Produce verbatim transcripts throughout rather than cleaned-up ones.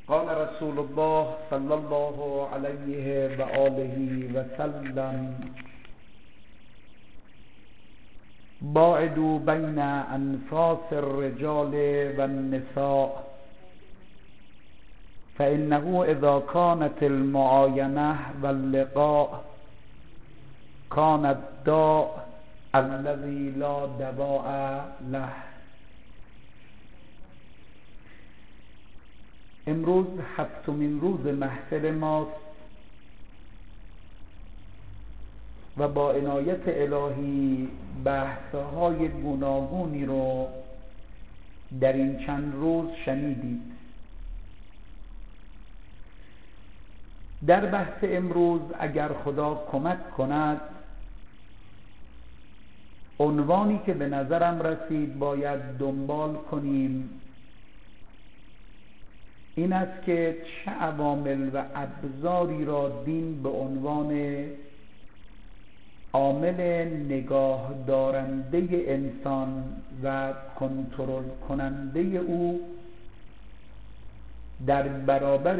قال رسول الله صلی الله علیه و آله و سلم باعدوا بین انفاس الرجال و النساء فإنه اذا كانت المعاینه واللقاء كان الداء الذي لا دواء له. امروز هفتمین روز محفل ماست و با عنایت الهی بحث‌های گوناگونی رو در این چند روز شنیدید. در بحث امروز اگر خدا کمک کند، عنوانی که به نظرم رسید باید دنبال کنیم این است که چه عوامل و ابزاری را دین به عنوان عامل نگاه دارنده انسان و کنترل کننده او در برابر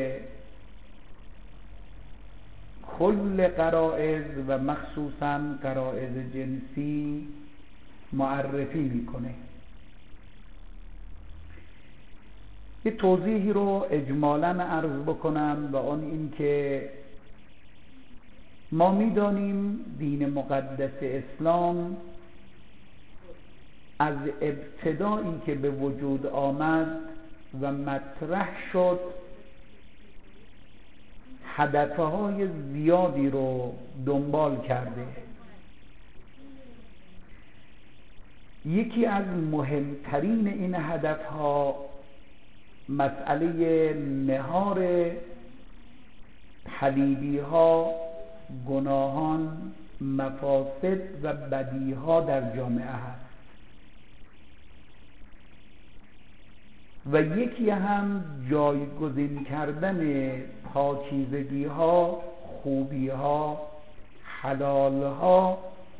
کل غرایز و مخصوصاً غرایز جنسی معرفی میکنه. یه توضیحی رو اجمالاً عرض بکنم و آن این که ما میدانیم دین مقدس اسلام از ابتدایی که به وجود آمد و مطرح شد هدفهای زیادی رو دنبال کرده. یکی از مهمترین این هدفها مسئله مهار پلیدی‌ها، گناهان، مفاسد و بدیها در جامعه هست و یکی هم جایگزین کردن پاکیزگی‌ها، خوبی‌ها، حلال‌ها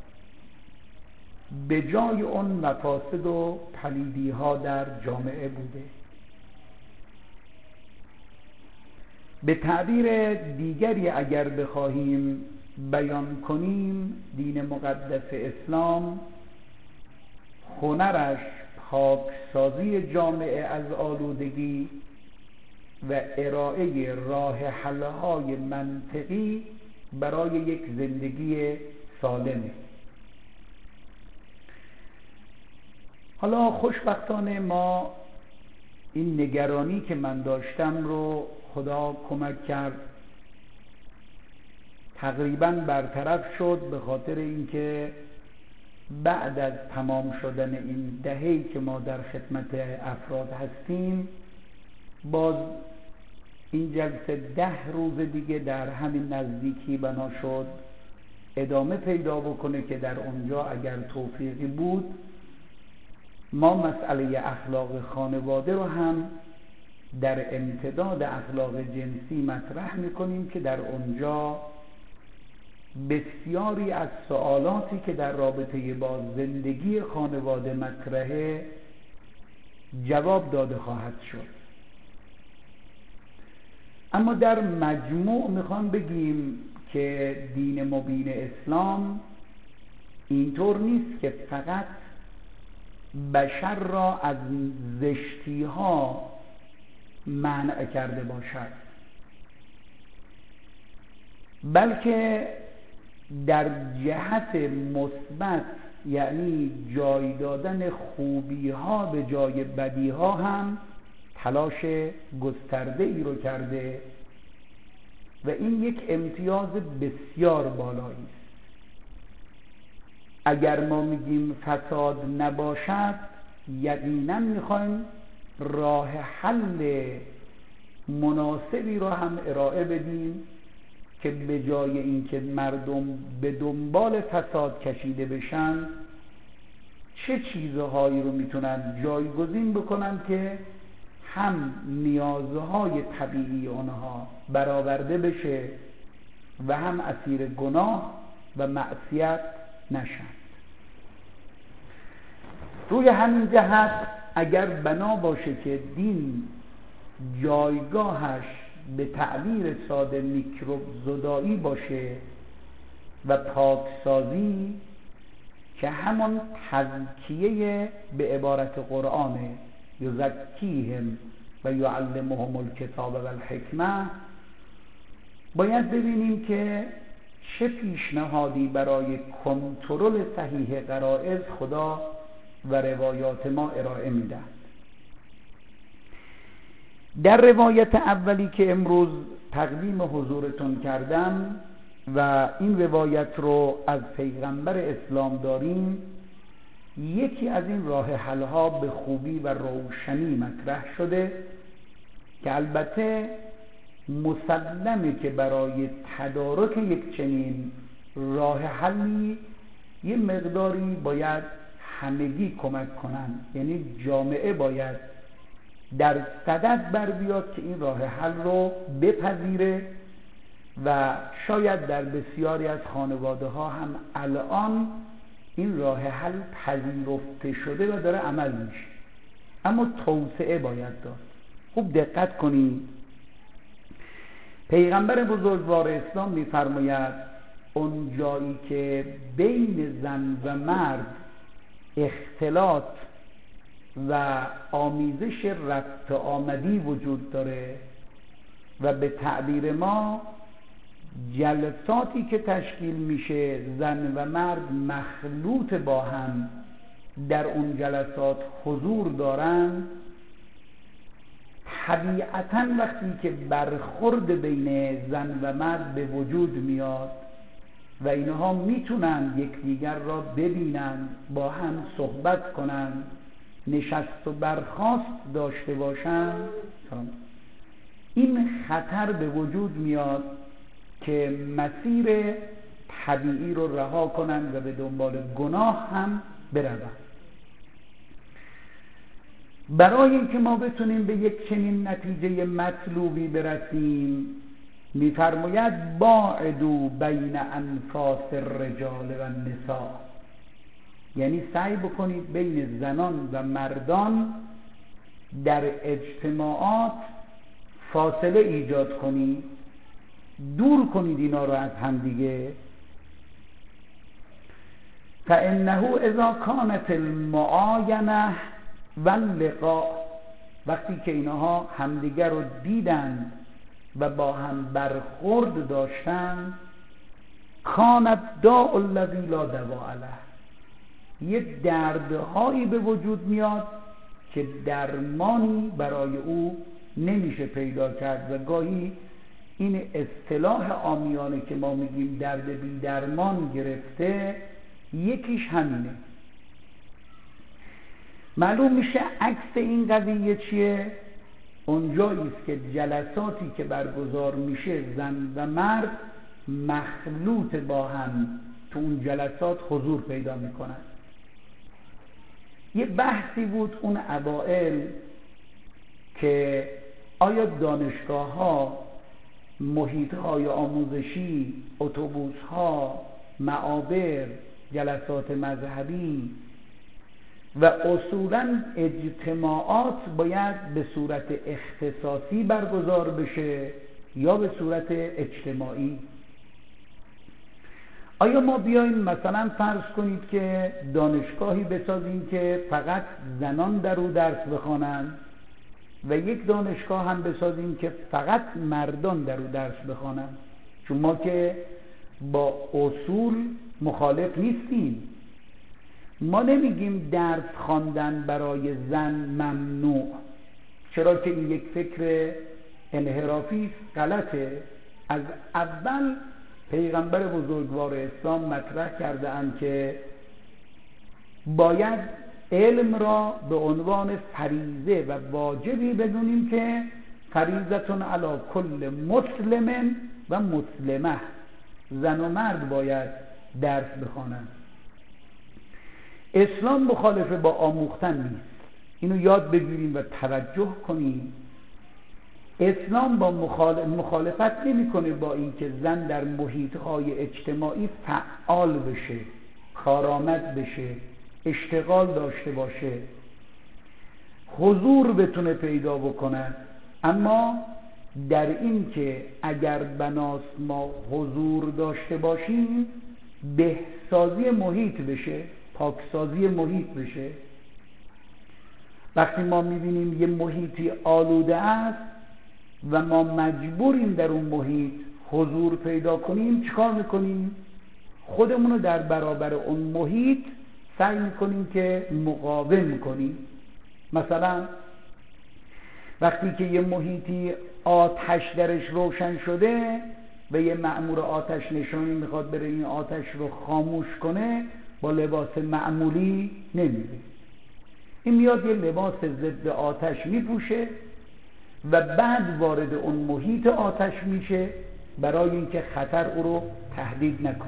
به جای اون مفاسد و پلیدی‌ها در جامعه بوده. به تعبیر دیگری اگر بخواهیم بیان کنیم، دین مقدس اسلام هنرش پاکسازی جامعه از آلودگی و ارائه راه حل‌های منطقی برای یک زندگی سالمه. حالا خوشبختانه ما این نگرانی که من داشتم رو خدا کمک کرد تقریباً برطرف شد، به خاطر اینکه بعد از تمام شدن این دهه‌ای که ما در خدمت افراد هستیم باز این جلسه ده روز دیگه در همین نزدیکی بنا شد ادامه پیدا بکنه که در اونجا اگر توفیقی بود ما مسئله اخلاق خانواده رو هم در امتداد اخلاق جنسی مطرح میکنیم که در اونجا بسیاری از سوالاتی که در رابطه با زندگی خانواده مطرحه جواب داده خواهد شد. اما در مجموع میخوام بگیم که دین مبین اسلام اینطور نیست که فقط بشر را از زشتی ها منع کرده باشد، بلکه در جهت مثبت یعنی جای دادن خوبی ها به جای بدی ها هم تلاش گسترده ای رو کرده و این یک امتیاز بسیار بالایی است. اگر ما میگیم فساد نباشد یقینا میخوایم راه حل مناسبی رو هم ارائه بدیم که به جای اینکه مردم به دنبال فساد کشیده بشن چه چیزهایی رو میتونن جایگزین بکنن که هم نیازهای طبیعی اونها برآورده بشه و هم اسیر گناه و معصیت نشن. روی همین جهت اگر بنا باشه که دین جایگاهش به تعبیر ساده میکروب زدایی باشه و پاکسازی که همون تزکیه به عبارت قرآنه، یزکیهم و یعلمهم الکتاب و الحکمه، باید ببینیم که چه پیشنهادی برای کنترل صحیح غرایز خدا و روایات ما ارائه میدن. در روایت اولی که امروز تقدیم حضورتون کردم و این روایت رو از پیغمبر اسلام داریم، یکی از این راه حل‌ها به خوبی و روشنی مطرح شده که البته مسلمه که برای تدارک یک چنین راه حلی یه مقداری باید همگی کمک کنن، یعنی جامعه باید در صدد بر بیاد که این راه حل رو بپذیره و شاید در بسیاری از خانواده ها هم الان این راه حل پذیرفته شده و داره عمل میشه، اما توسعه باید داد. خوب دقت کنید، پیغمبر بزرگوار اسلام میفرماید اون جایی که بین زن و مرد اختلاط و آمیزش رفت آمدی وجود داره و به تعبیر ما جلساتی که تشکیل میشه زن و مرد مخلوط با هم در اون جلسات حضور دارن، طبیعتاً وقتی که برخورد بین زن و مرد به وجود میاد و اینها میتونن یکدیگر را ببینن، با هم صحبت کنن، نشست و برخاست داشته باشن، این خطر به وجود میاد که مسیر طبیعی رو رها کنن و به دنبال گناه هم برون. برای اینکه ما بتونیم به یک چنین نتیجه مطلوبی برسیم، میفرماید باعدوا بین انفاس الرجال و النساء، یعنی سعی بکنید بین زنان و مردان در اجتماعات فاصله ایجاد کنید، دور کنید اینا رو از هم دیگه. فانه اذا كانت المعاینه واللقاء، وقتی که اینها همدیگر رو دیدن و با هم برخورد داشتن، کان الداء الذی لا دواء له، یه دردهایی به وجود میاد که درمانی برای او نمیشه پیدا کرد و گاهی این اصطلاح عامیانه که ما میگیم درد بی درمان گرفته، یکیش همینه. معلوم میشه عکس این قضیه چیه؟ اونجایی است که جلساتی که برگزار میشه زن و مرد مخلوط با هم تو اون جلسات حضور پیدا میکنن. یه بحثی بود اون اوائل که آیا دانشگاه ها، محیط های آموزشی، اتوبوس ها، معابر، جلسات مذهبی و اصولاً اجتماعات باید به صورت اختصاصی برگزار بشه یا به صورت اجتماعی؟ آیا ما بیایم مثلا فرض کنید که دانشگاهی بسازیم که فقط زنان در او درس بخوانند و یک دانشگاه هم بسازیم که فقط مردان در او درس بخوانند؟ چون ما که با اصول مخالف نیستیم. ما نمیگیم درس خواندن برای زن ممنوع، چرا که این یک فکر انحرافی غلطه. از اول پیغمبر بزرگوار اسلام مطرح کرده اند که باید علم را به عنوان فریضه و واجبی بدونیم که فریضتون علی کل مسلم و مسلمه، زن و مرد باید درس بخوانند. اسلام مخالف با آموختن نیست، اینو یاد بگیریم و توجه کنیم. اسلام با مخالفت نمیکنه با اینکه زن در محیط‌های اجتماعی فعال بشه، کارآمد بشه، اشتغال داشته باشه، حضور بتونه پیدا بکنه، اما در این که اگر بناست ما حضور داشته باشیم بهسازی محیط بشه، پاکسازی محیط بشه. وقتی ما میبینیم یه محیطی آلوده است و ما مجبوریم در اون محیط حضور پیدا کنیم، چیکار میکنیم؟ خودمون رو در برابر اون محیط سعی میکنیم که مقاوم کنیم. مثلا وقتی که یه محیطی آتش درش روشن شده و یه مأمور آتش نشانی میخواد بره این آتش رو خاموش کنه، با لباس معمولی نمیره. این میاد یه لباس ضد آتش میپوشه و بعد وارد اون محیط آتش میشه برای اینکه خطر او رو تهدید نکنه.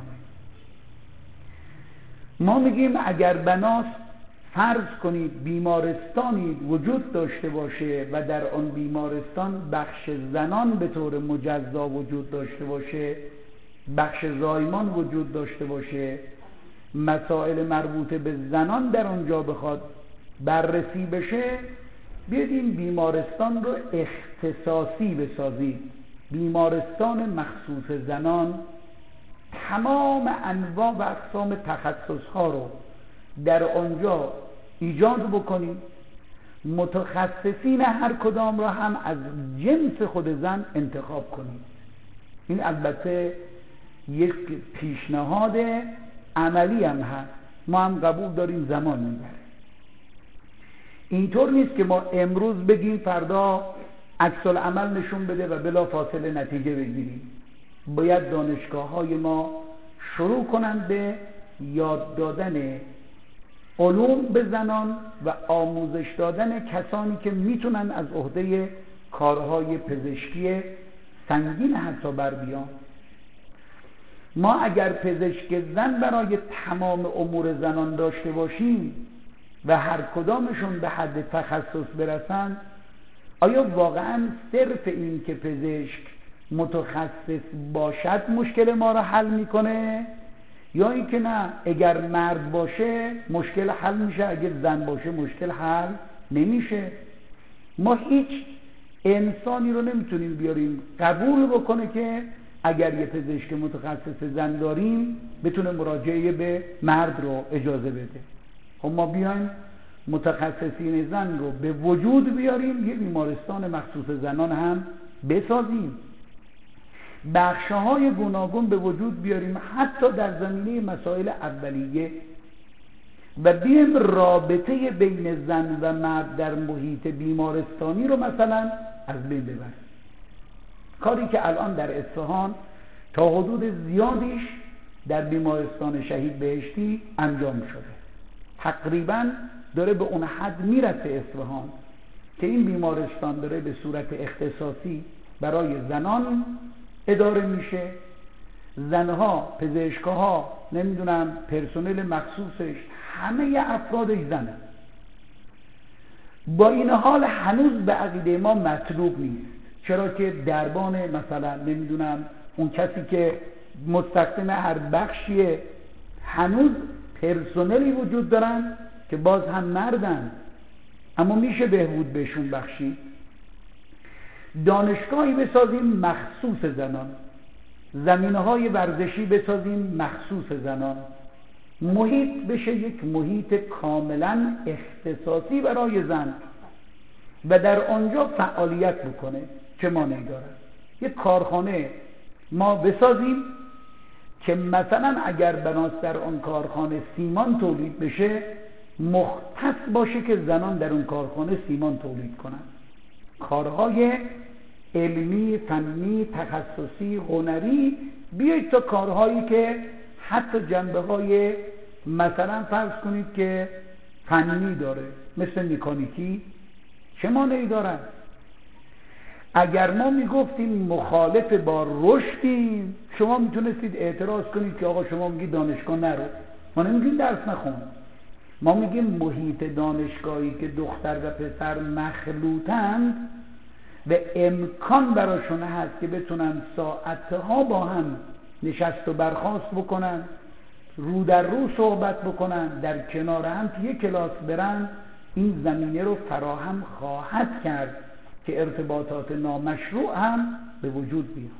ما میگیم اگر بناست فرض کنید بیمارستانی وجود داشته باشه و در آن بیمارستان بخش زنان به طور مجزا وجود داشته باشه، بخش زایمان وجود داشته باشه، مسائل مربوط به زنان در آنجا بخواد بررسی بشه، بیاید این بیمارستان رو اختصاصی بسازید، بیمارستان مخصوص زنان، تمام انواع و اقسام تخصصها رو در آنجا ایجاد بکنید، متخصصین هر کدام را هم از جنس خود زن انتخاب کنید. این البته یک پیشنهاد عملی هم هست، ما هم قبول داریم، زمان میبره. اینطور نیست که ما امروز بگیم فردا عکس العمل نشون بده و بلا فاصله نتیجه بگیریم. باید دانشگاه های ما شروع کنند به یاد دادن علوم به زنان و آموزش دادن کسانی که میتونن از عهده کارهای پزشکی سنگین حتی بر بیان. ما اگر پزشک زن برای تمام امور زنان داشته باشیم و هر کدامشون به حد تخصص برسن، آیا واقعا صرف این که پزشک متخصص باشد مشکل ما را حل میکنه، یا این که نه اگر مرد باشه مشکل حل میشه، اگر زن باشه مشکل حل نمیشه؟ ما هیچ انسانی رو نمیتونیم بیاریم قبول بکنه که اگر یه پزشک متخصص زن داریم بتونه مراجعه به مرد رو اجازه بده. خب ما بیایم متخصصین زن رو به وجود بیاریم، یه بیمارستان مخصوص زنان هم بسازیم، بخش‌های گوناگون به وجود بیاریم حتی در زمینه مسائل اولیه، و بیایم رابطه بین زن و مرد در محیط بیمارستانی رو مثلا از بین ببریم. کاری که الان در اصفهان تا حدود زیادیش در بیمارستان شهید بهشتی انجام شده، تقریبا داره به اون حد میرسه اصفهان که این بیمارستان داره به صورت اختصاصی برای زنان اداره میشه. زنها، پزشکها، نمیدونم پرسنل مخصوصش، همه افرادش زنن. با این حال هنوز به عقیده ما مطلوب نیست. چرا که دربان مثلا نمیدونم اون کسی که مستخدم هر بخشیه، هنوز پرسنلی وجود دارن که باز هم مردن، اما میشه بهبود بهشون بخشید. دانشگاهی بسازیم مخصوص زنان، زمینه‌های ورزشی بسازیم مخصوص زنان، محیط بشه یک محیط کاملا اختصاصی برای زن و در آنجا فعالیت بکنه. چه مانعی داره؟ یک کارخانه ما بسازیم که مثلا اگر بناست در آن کارخانه سیمان تولید بشه، مختص باشه که زنان در اون کارخانه سیمان تولید کنن. کارهای علمی، فنی، تخصصی، هنری، بیایید تا کارهایی که حتی جنبه های مثلا فرض کنید که فنی داره، مثل مکانیکی، چه مانعی دارن؟ اگر ما میگفتیم مخالف با رشدیم، شما میتونستید اعتراض کنید که آقا شما میگید دانشگاه نرو. ما نمیگیم درس نخون، ما میگیم محیط دانشگاهی که دختر و پسر مخلوطند و امکان براشون هست که بتونن ساعتها با هم نشست و برخاست بکنن، رو در رو صحبت بکنن، در کنار هم توی یک کلاس برن، این زمینه رو فراهم خواهد کرد که ارتباطات نامشروع هم به وجود بیاد.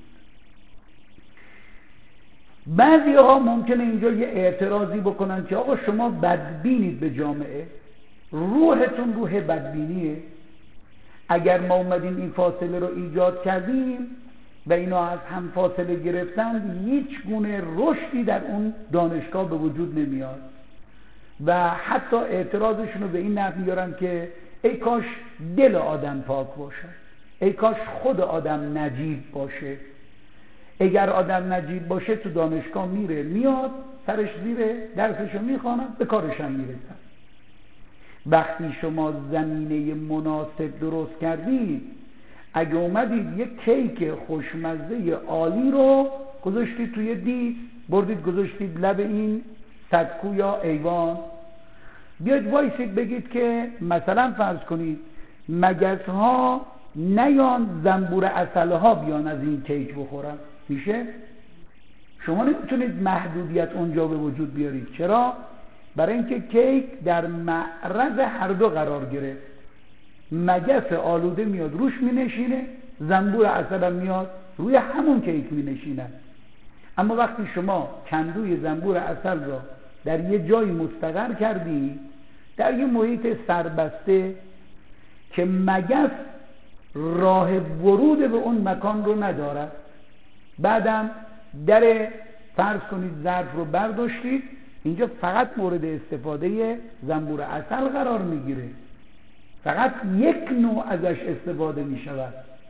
بعضی ها ممکنه اینجا یه اعتراضی بکنن که آقا شما بدبینید به جامعه، روحتون روح بدبینیه. اگر ما اومدیم این فاصله رو ایجاد کردیم و اینا از هم فاصله گرفتن، هیچ گونه رشدی در اون دانشگاه به وجود نمیاد. و حتی اعتراضشون رو به این نحو میارن که ای کاش دل آدم پاک باشه، ای کاش خود آدم نجیب باشه. اگر آدم نجیب باشه تو دانشگاه میره میاد، سرش زیره، درسشو میخونه، به کارش هم میرسن. وقتی شما زمینه مناسب درست کردید، اگه اومدید یک کیک خوشمزه عالی رو گذاشتید توی دیس، بردید گذاشتید لب این سکو یا ایوان، بیاید وایسید بگید که مثلا فرض کنید مگس ها نیان زنبور عسل ها بیان از این کیک بخورن، میشه؟ شما نمیتونید محدودیت اونجا به وجود بیارید. چرا؟ برای اینکه کیک در معرض هر دو قرار گرفت. مگس آلوده میاد روش مینشینه، زنبور عسل هم میاد روی همون کیک مینشینه. اما وقتی شما کندوی زنبور عسل را در یه جایی مستقر کردی، در یه محیط سربسته که مگس راه ورود به اون مکان رو ندارد، بعدم در فرض کنید ظرف رو برداشتید، اینجا فقط مورد استفاده زنبور عسل قرار میگیره، فقط یک نوع ازش استفاده میشود.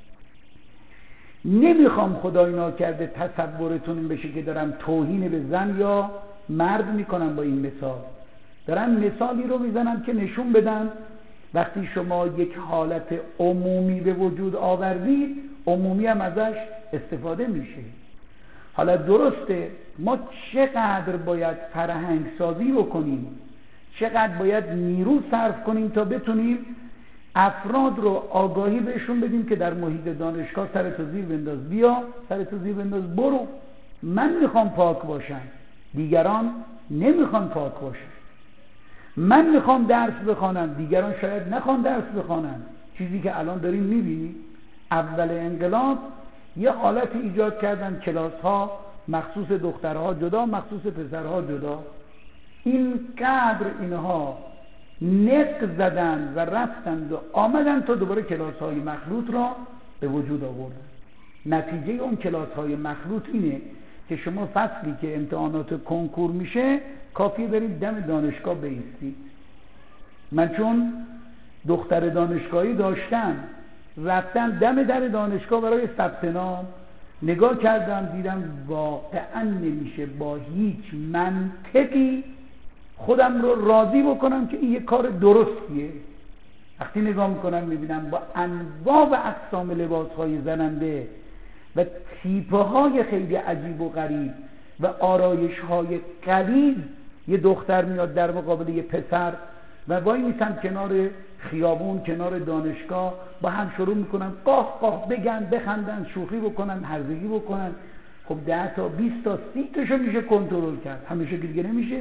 نمیخوام خدای ناکرده تصورتون این بشه که دارم توهین به زن یا مرد میکنم با این مثال. دارم مثالی رو میزنم که نشون بدم وقتی شما یک حالت عمومی به وجود آوردید، عمومی هم ازش استفاده میشه. حالا درسته ما چقدر باید فرهنگ سازی بکنیم، چقدر باید نیرو صرف کنیم تا بتونیم افراد رو آگاهی بهشون بدیم که در محیط دانشگاه سرتو زیر بنداز، بیا سرتو زیر بنداز، برو. من میخوام پاک باشم، دیگران نمیخوان پاک باشن. من میخوام درس بخوانم، دیگران شاید نخوان درس بخوانن. چیزی که الان داریم میبینیم. اول انقلاب یه حالت ایجاد کردن، کلاس ها مخصوص دخترها جدا، مخصوص پسرها جدا. این قدر اینها نق زدن و رفتند و آمدن تا دوباره کلاس های مخلوط را به وجود آوردن. نتیجه اون کلاس های مخلوط اینه که شما فصلی که امتحانات کنکور میشه کافیه برید دم دانشگاه بایستید. من چون دختر دانشگاهی داشتم، رفتم دم در دانشگاه برای ثبت نام، نگاه کردم دیدم واقعا نمیشه با هیچ منطقی خودم رو راضی بکنم که این یه کار درستیه. وقتی نگاه میکنم میبینم با انواع و اقسام لباسهای زننده و تیپه های خیلی عجیب و غریب و آرایش های غلیظ، یه دختر میاد در مقابل یه پسر و وای میسن کنار خیابون، کنار دانشگاه، با هم شروع میکنن قاه قاه بگن، بخندن، شوخی بکنن، هرزگی بکنن. خب ده تا بیست تا سی تاشو میشه کنترل کرد، همیشه دیگه نمیشه.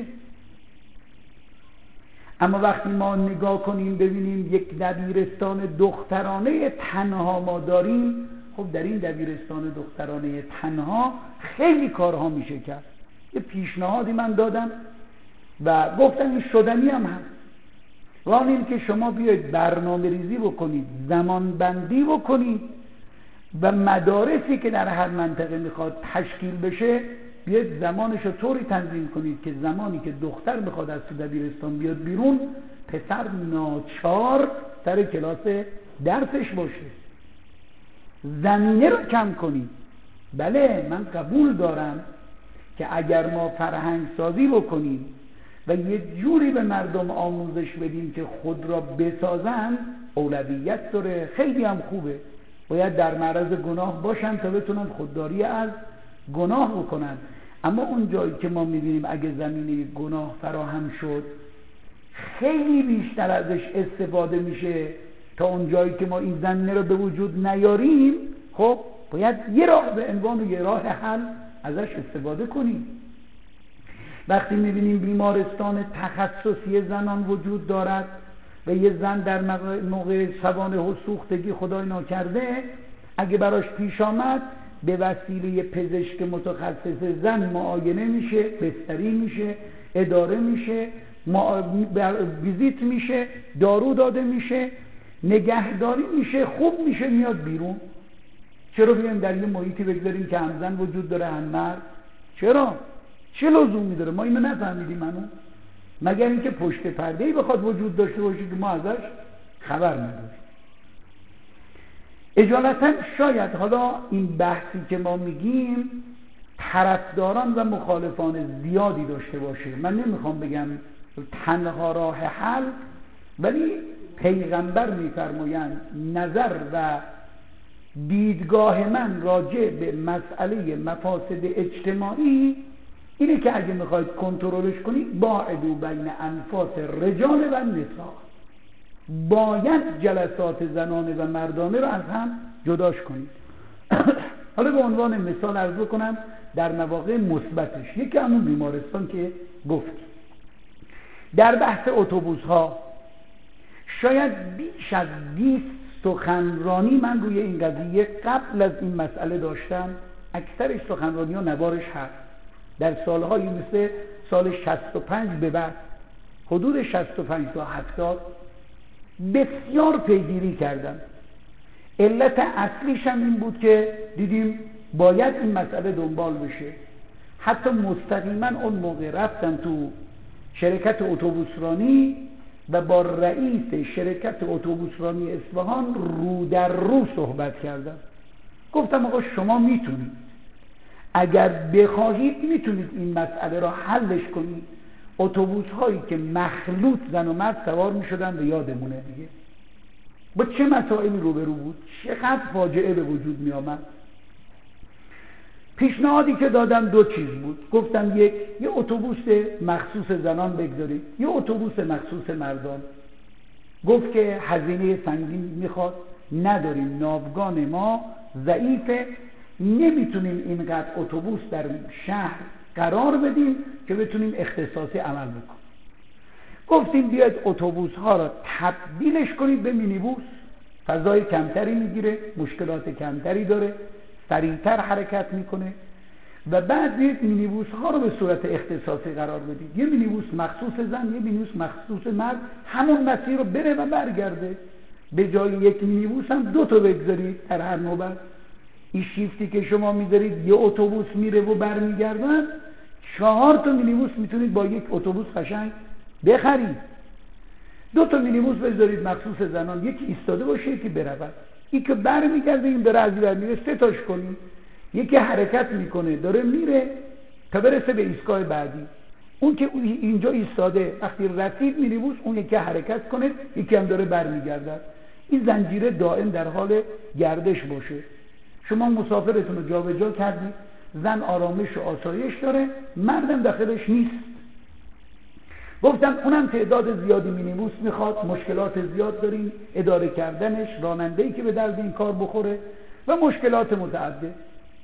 اما وقتی ما نگاه کنیم ببینیم یک دبیرستان دخترانه تنها ما داریم، خب در این دبیرستان دخترانه تنها خیلی کارها میشه کرد. یه پیشنهادی من دادم و گفتم این شدنی هم هست. وان این که شما بیاید برنامه ریزی بکنید، زمان بندی بکنید و مدارسی که در هر منطقه میخواد تشکیل بشه بیاید زمانش رو طوری تنظیم کنید که زمانی که دختر میخواد از تو دبیرستان بیاد بیرون، پسر ناچار سر کلاس درسش باشه. زمینه رو کم کنید. بله من قبول دارم که اگر ما فرهنگ سازی بکنیم و یه جوری به مردم آموزش بدیم که خود را بسازن، اولویت داره، خیلی هم خوبه. باید در معرض گناه باشن تا بتونن خودداری از گناه بکنن. اما اون جایی که ما میبینیم اگه زمینه گناه فراهم شد، خیلی بیشتر ازش استفاده میشه تا اون جایی که ما این زمینه رو به وجود نیاریم. خب باید یه راه به عنوان یه راه حل ازش استفاده کنیم. وقتی میبینیم بیمارستان تخصصی زنان وجود دارد و یه زن در موقع سوانح و سوختگی خدای ناکرده اگه براش پیش آمد به وسیله پزشک متخصص زن معاینه میشه، بستری میشه، اداره میشه، ویزیت میشه، دارو داده میشه، نگهداری میشه، خوب میشه، میاد بیرون. چرا بیایم در یه محیطی بگذاریم که هم زن وجود داره هم مرد؟ چرا؟ چه لزومی داره؟ ما اینو نفهمیدیم هنوز، مگر اینکه پشت پرده‌ای بخواد وجود داشته باشه که ما ازش خبر نداریم. اجالتا شاید حالا این بحثی که ما میگیم طرفداران و مخالفان زیادی داشته باشه. من نمیخوام بگم تنها راه حل، ولی پیغمبر میفرمایند نظر و دیدگاه من راجع به مسئله مفاسد اجتماعی اینه که اگه میخواید کنترلش کنید باعدو بین انفاس رجال و نساء، باید جلسات زنانه و مردانه رو از هم جداش کنید. حالا به عنوان مثال عرض بکنم در مواقع مثبتش، یکی همون بیمارستان که گفت. در بحث اتوبوس ها شاید بیش از بیست سخنرانی من روی این قضیه قبل از این مسئله داشتم. اکثرش سخنرانی ها نوارش هست در سالهای مثل سال شصت و پنج به بعد، حدود شصت و پنج تا هفتاد بسیار پیگیری کردم. علت اصلیش هم این بود که دیدیم باید این مسئله دنبال بشه. حتی مستقیما اون موقع رفتم تو شرکت اتوبوسرانی و با رئیس شرکت اتوبوسرانی اصفهان رو در رو صحبت کردم. گفتم آقا شما میتونید، اگر بخواهید میتونید این مسئله را حلش کنید. اتوبوس هایی که مخلوط زن و مرد سوار میشدن به یادمونه دیگه، با چه مسائلی روبرو بود، چقدر فاجعه به وجود می آمد. پیشنهادی که دادم دو چیز بود. گفتم یک، یه اتوبوس مخصوص زنان بگذارید، یه اتوبوس مخصوص مردان. گفت که هزینه سنگین میخواد، نداریم، ناوگان ما ضعیفه، نمیتونیم اینقدر اتوبوس در شهر قرار بدیم که بتونیم اختصاصی عمل بکنیم. گفتیم بیاید اتوبوس ها را تبدیلش کنید به مینیبوس، فضای کمتری میگیره، مشکلات کمتری داره، سریعتر حرکت میکنه، و بعد بیاید مینیبوس ها رو به صورت اختصاصی قرار بدید. یه مینیبوس مخصوص زن، یه مینیبوس مخصوص مرد، همون مسیر رو بره و برگرده. به جای یک مینیبوس هم دو تا بگذارید در هر نوبت. این شیفتی که شما میذارید یه اتوبوس میره و برمیگردن، چهار تا مینیبوس میتونید با یک اتوبوس قشنگ بخرید. دو تا مینیبوس بذارید مخصوص زنان، یکی ایستاده باشه یکی برود، این که برمیگرده این بره از این میره، سه تاش کنید. یکی حرکت میکنه داره میره تا برسه به ایستگاه بعدی، اون که اینجا ایستاده وقتی رسید مینیبوس اون یکی حرکت کنه، یکی هم داره برمیگرده. این زنجیره دائم در حال گردش باشه. شما مسافرتون رو جابجا کردید، زن آرامش و آسایش داره، مردم داخلش نیست. گفتم اونم تعداد زیادی مینیبوس میخواد، مشکلات زیاد داریم اداره کردنش، راننده‌ای که به درد این کار بخوره و مشکلات متعدد.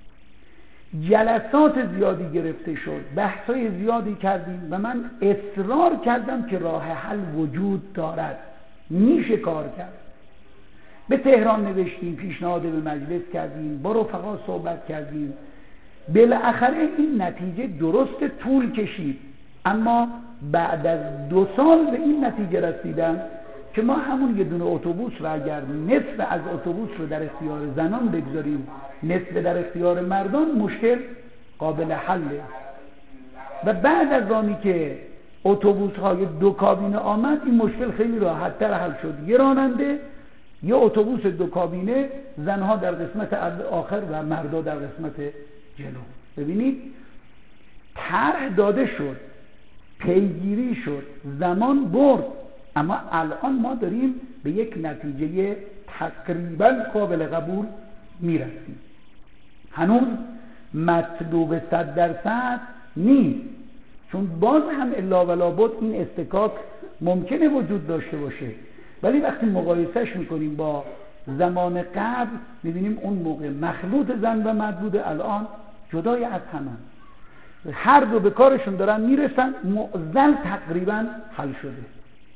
جلسات زیادی گرفته شد، بحثای زیادی کردیم و من اصرار کردم که راه حل وجود دارد، میشه کار کرد. به تهران نوشتیم، پیشنهاد به مجلس کردیم، با رفقا صحبت کردیم. بالاخره این نتیجه درست طول کشید، اما بعد از دو سال به این نتیجه رسیدن که ما همون یه دونه اتوبوس رو اگر نصف از اتوبوس رو در اختیار زنان بگذاریم، نصف در اختیار مردان، مشکل قابل حله. و بعد از آنی که اتوبوس های دو کابینه آمد، این مشکل خیلی راحت تر حل شد. یه راننده، یه اتوبوس دو کابینه، زنها در قسمت آخر و مردا در قسمت جلو. ببینید طرح داده شد، پیگیری شد، زمان برد، اما الان ما داریم به یک نتیجه تقریبا قابل قبول میرسیم. هنوز مطلوب صد درصد نیست، چون باز هم الا ولا بد این استکاک ممکنه وجود داشته باشه، ولی وقتی مقایسهش میکنیم با زمان قبل میبینیم اون موقع مخلوط زن و مرد بوده، الان جدای از همه، هر دو به کارشون دارن میرسن، معضل تقریبا حل شده.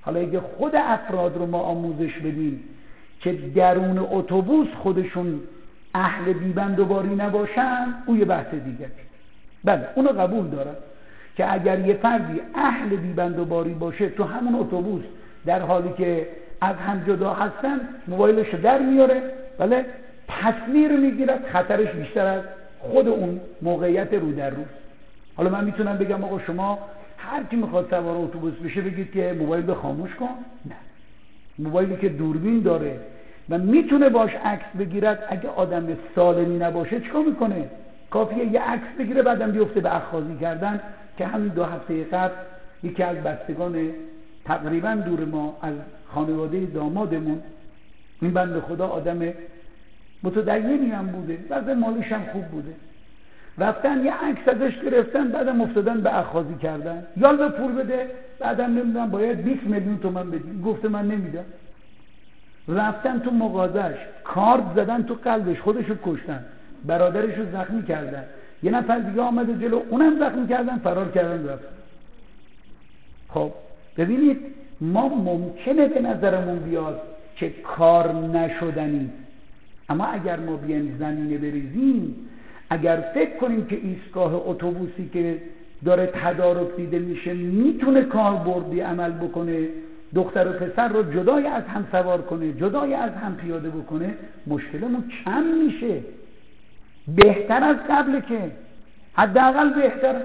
حالا اگه خود افراد رو ما آموزش بدیم که درون اتوبوس خودشون اهل بیبند و باری نباشن، اون یه بحث دیگه. بله اونو قبول دارم که اگر یه فردی اهل بیبند و باری باشه تو همون اتوبوس در حالی که از هم جدا هستن موبایلش در میاره، بله تصویر میگیرد، خطرش بیشتر از خود اون موقعیت رو در روز. حالا من میتونم بگم آقا شما هر کی میخواد سوار اتوبوس بشه بگید که موبایل رو خاموش کن؟ نه، موبایلی که دوربین داره و میتونه باش عکس بگیرد، اگه آدم سالمی نباشه چیکار میکنه؟ کافیه یه عکس بگیره بعدم بیفته به اخاذی کردن، که همین دو هفته قبل یکی از بستگان تقریبا دور ما از خانواده دامادمون، این بنده خدا آدم متدینی هم بوده، وضع مالیش هم خوب بوده، رفتن یه عکس ازش گرفتن بعدم افتادن به اخاذی کردن، یالا پول بده، بعدم نمیدونم باید بیست میلیون تومان بدی، گفته من نمیدم. رفتن تو مغازش کارت زدن تو قلبش، خودشو کشتن، برادرشو زخمی کردن، یه نفر دیگه آمده جلو اونم زخمی کردن، فرار کردن رفتن. خب ببینید ما ممکنه به نظرمون بیاد که کار نشدنی، اما اگر ما بیایم زمینه بریزیم، اگر فکر کنیم که ایستگاه اتوبوسی که داره تدارک دیده میشه میتونه کاربردی عمل بکنه، دختر و پسر رو جدای از هم سوار کنه، جدای از هم پیاده بکنه، مشکلمون کم میشه، بهتر از قبل، که حداقل بهتر.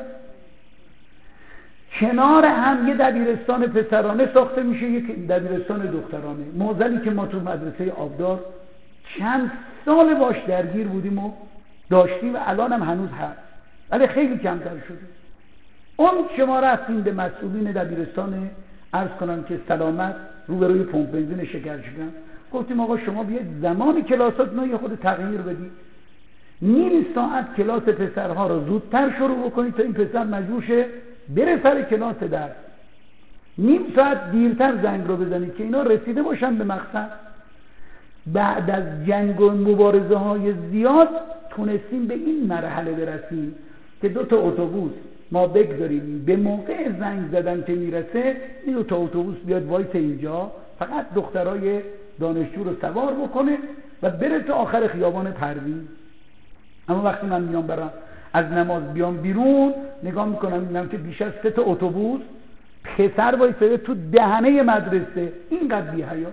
کنار هم یه دبیرستان پسرانه ساخته میشه، یک دبیرستان دخترانه. معضلی که ما تو مدرسه آبدار چند سال باش درگیر بودیم و داشتیم و الان هم هنوز هست، ولی خیلی کمتر شده. اون شما رفتیم به مسئولین دبیرستان عرض کنم که سلامت روبروی پمپ بنزین شکرچکان، گفتیم آقا شما بیاید زمان کلاساتونو یه خود تغییر بدید، نیم ساعت کلاس پسرها رو زودتر شروع بکنید تا این پسر مجبور شه بره سر کلاس درس، نیم ساعت دیرتر زنگ رو بزنید که اینا رسیده باشن به مقصد. بعد از جنگ و مبارزه های زیاد تونستیم به این مرحله برسیم که دو تا اتوبوس ما بگذاریم به موقع زنگ زدن که میرسه این دو تا اتوبوس بیاد وایس اینجا، فقط دخترای دانشجو رو سوار بکنه و بره تا آخر خیابان پروین. اما وقتی من میام برام از نماز بیام بیرون نگاه میکنم میبینم که بیش از سه تا اتوبوس پسر وایساده تو دهنه مدرسه، اینقدر بی حیا.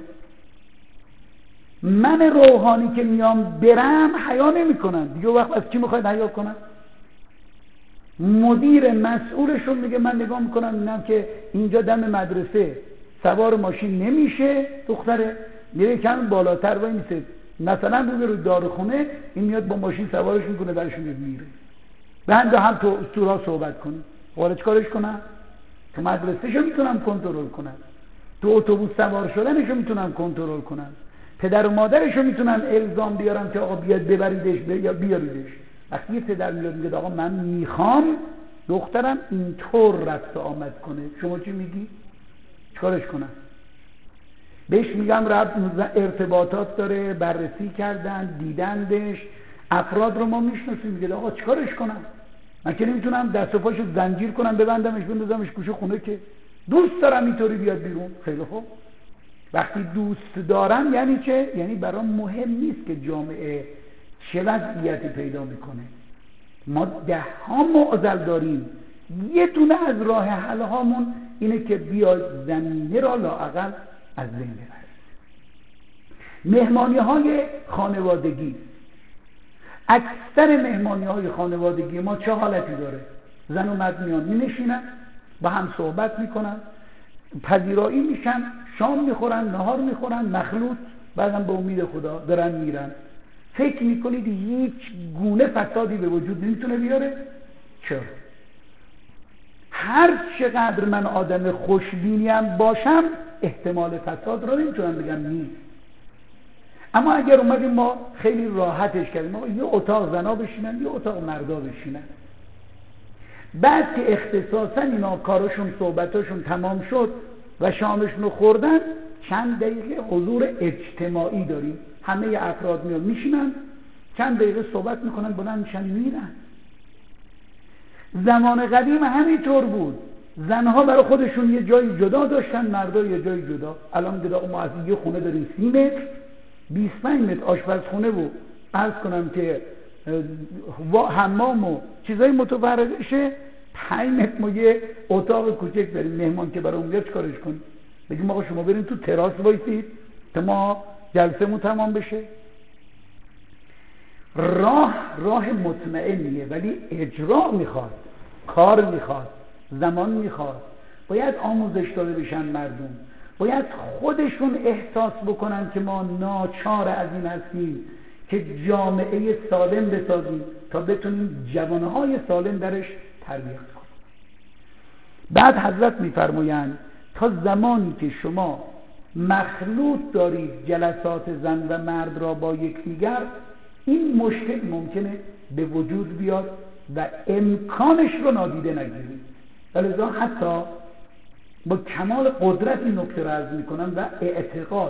من روحانی که میام برم حیا نمیکنم دیگه، وقت از کی میخواید حیا کنم؟ مدیر مسئولشون میگه من نگاه میکنم میبینم که اینجا دم مدرسه سوار ماشین نمیشه، دختره میره کم بالاتر وای میسه، مثلا رو به داروخونه، این میاد با ماشین سوارش میکنه برشون میره، بند هم تو تو صحبت کنیم، خارج کارش کنم، تو مدرسهشو میتونم کنترل کنم، تو اتوبوس سوار شدنشو میتونم کنترل کنم، پدر و مادرشو میتونم الزام بیارم که آقا بیاد ببریدش یا بیاریدش. وقتی یه پدر میاد میگه آقا من میخوام دخترم اینطور رفت و آمد کنه، شما چی میگی؟ چیکارش کنم؟ بهش میگم رفت ارتباطات داره، بررسی کردن، دیدندش، افراد رو ما میشناسیم، میگه آقا چیکارش کنم؟ من که نمیتونم دست و پاشو زنجیر کنم ببندمش بندازمش گوشه خونه، که دوست دارم اینطوری بیاد بیرون. خیلی خوب، وقتی دوست دارم یعنی چه؟ یعنی برام مهم نیست که جامعه چه وضعیتی پیدا میکنه، ما ده ها معضل داریم، یه دونه از راه حل هامون اینه که بیاد زمینه را لااقل از بین ببریم. مهمانی های خانوادگی، اکثر مهمانی های خانوادگی ما چه حالتی داره؟ زن و مرد میان می نشینن با هم صحبت میکنن، پذیرایی میشن، شام میخورن، نهار میخورن، مخلوط، بعدم به امید خدا دارن میرن. فکر میکنید هیچ گونه فسادی به وجود نمیتونه بیاره؟ چرا؟ هر چقدر من آدم خوشبینیم باشم احتمال فساد رو نمیتونم بگم نیست. اما اگر اومدیم ما خیلی راحتش کردیم، ما یه اتاق زنا بشینن یه اتاق مردا بشینن، بعد که اختصاصا اینا کارشون صحبتاشون تمام شد و شامشون رو خوردن، چند دقیقه حضور اجتماعی داریم، همه افراد میان میشینن چند دقیقه صحبت میکنن بلند میشن میرن. زمان قدیم همینطور بود، زنها برای خودشون یه جای جدا داشتن، مردا یه جای جدا. الان دیگه ما از یه خونه داریم سی متر، بیست و پنج متر آشپزخونه و عرض کنم که حمام و چیزای متفرقشه، پنج متر ما یه اتاق کوچک داریم. مهمان که برای اون بیاد چیکارش کنیم؟ بگیم آقا شما برین تو تراس وایسید تا ما جلسه‌مون تمام بشه. راه راه مطمئنیه ولی اجرا میخواد، کار میخواد، زمان میخواد. باید آموزش داده بشن مردم، باید خودشون احساس بکنن که ما ناچار از این هستیم که جامعه سالم بسازیم تا بتونیم جوانهای سالم درش تربیت کنیم. بعد حضرت میفرمایند تا زمانی که شما مخلوط دارید جلسات زن و مرد را با یکدیگر، این مشکل ممکنه به وجود بیاد و امکانش رو نادیده نگیرید. ولذا حتی با کمال قدرت این نکته را عرض میکنم و اعتقاد،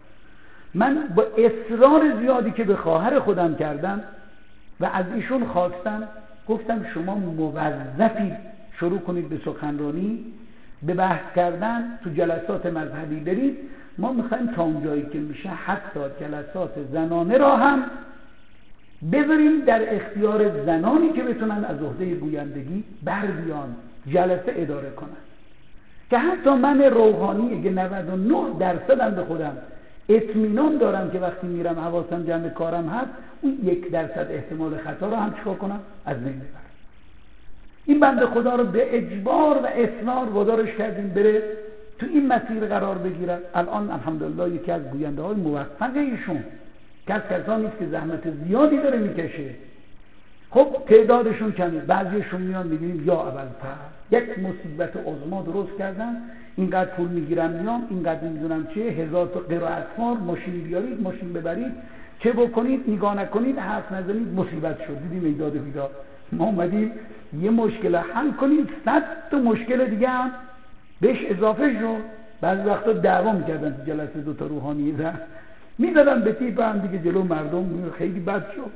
من با اصرار زیادی که به خواهر خودم کردم و از ایشون خواستم، گفتم شما موظفید شروع کنید به سخنرانی، به بحث کردن، تو جلسات مذهبی برید. ما میخوایم تا اونجایی که میشه حتی جلسات زنانه را هم بذاریم در اختیار زنانی که بتونن از عهده گویندگی بر بیان، جلسه اداره کنن، که حتی من روحانی اگه نود و نه درصدم به خودم اطمینان دارم که وقتی میرم حواسم جمع کارم هست، اون یک درصد احتمال خطا رو هم چیکار کنم؟ از بین ببرم. این بنده خدا رو به اجبار و اصرار وادارش کردیم بره تو این مسیر قرار بگیرد. الان الحمدلله یکی از گوینده های موفق ایشون که از کسانی است که زحمت زیادی داره میکشه. خب تعدادشون کمه، بعضیشون میان میبینیم یا اولتر یک مصیبت عظما درست کردن، اینقدر پول میگیرن میام، اینقدر نمیدونم چیه، هزار تا قرائتخوان، ماشین بیارید، ماشین ببرید، چه بکنید، نگاه نکنید، حرف نزنید، مصیبت شد. دیدیم ایداد و بیداد. ما اومدیم یه مشکل حل کنیم، صد تا مشکل دیگه هم بهش اضافه شد. بعضی وقتا دعوا میکردن تو جلسه، دو تا روحانی زن میدادن به تیپ هم دیگه جلو مردم، خیلی بد شد.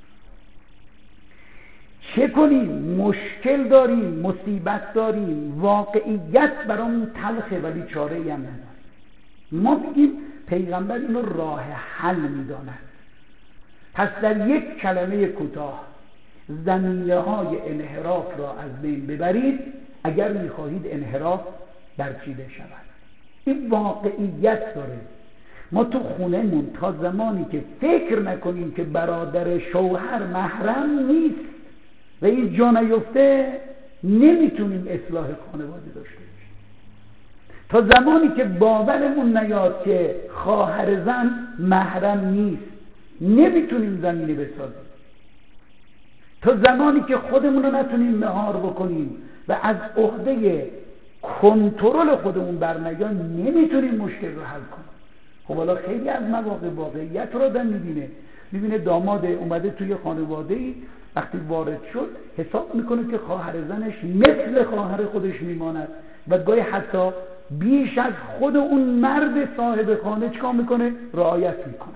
چه کنیم؟ مشکل داریم، مصیبت داریم، واقعیت برامون تلخه ولی چاره ای هم نداریم. ما میگیم پیغمبر اینو راه حل میداند. پس در یک کلمه کوتاه زمینه های انحراف را از بین ببرید اگر میخواهید انحراف برچیده شود. این واقعیت داره. ما تو خونه‌مون تا زمانی که فکر نکنیم که برادر شوهر محرم نیست و این جا نیفته، نمیتونیم اصلاح خانواده داشته باشیم. تا زمانی که باورمون نیاد که خواهر زن محرم نیست، نمیتونیم زمینه بسازیم. تا زمانی که خودمون رو نتونیم مهار بکنیم و از عهده کنترل خودمون برنیایم، نمیتونیم مشکل رو حل کنیم. خب حالا خیلی از مواقع واقعیت رو آدم میبینه میبینه داماد اومده توی خانواده‌ای، وقتی وارد شد حساب میکنه که خواهر زنش مثل خواهر خودش میماند و گاهی حتی بیش از خود اون مرد صاحب خانه چیکار میکنه؟ رعایت میکنه،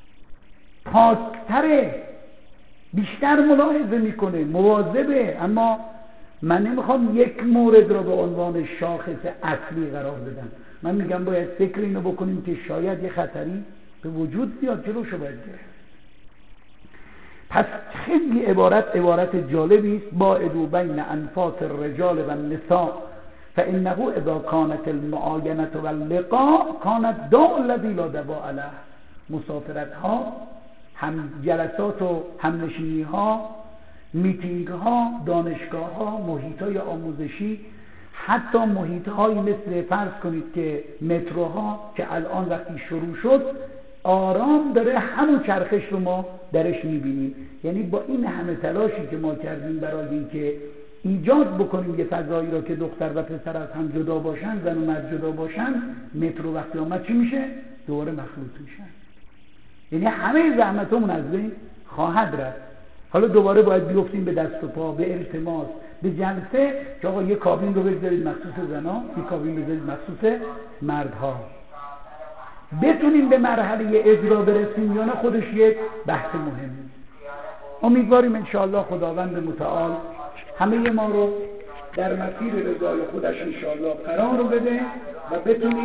پاکتره، بیشتر ملاحظه میکنه، مواظبه. اما من نمیخوام یک مورد را به عنوان شاخص اصلی قرار بدم. من میگم باید فکر اینو بکنیم که شاید یه خطری به وجود بیاد، جلوشو باید گرفت. پس خیلی عبارت عبارت جالبی است. باعدوا بین انفاس الرجال و النساء فانه اذا كانت المعاینه واللقاء كانت داء الذی لا دواء له. مسافرت ها، هم جلسات و همنشینی ها، میتینگ ها، دانشگاه ها، محیط های آموزشی، حتی محیط های مثل فرض کنید که متروها که الان وقتی شروع شد آرام داره همون چرخش رو ما درش میبینیم. یعنی با این همه تلاشی که ما کردیم برای اینکه ایجاد بکنیم یه فضایی را که دختر و پسر از هم جدا باشن، زن و مرد جدا باشن، مترو وقتی آمد چی میشه؟ دوباره مخلوط میشن. یعنی همه زحمتمون از بین خواهد رفت. حالا دوباره باید بیفتیم به دست و پا، به التماس، به جلسه که آقا یه کابین رو بگذارید مخصوص زنا، یه کابین بگذارید مخصوص مردها. بتونیم به مرحله اجرا برسیم یا نه خودش یک بحث مهمی. امیدواریم انشاءالله خداوند متعال همه ما رو در مسیر رضای خودش انشاءالله قرار رو بده و بتونیم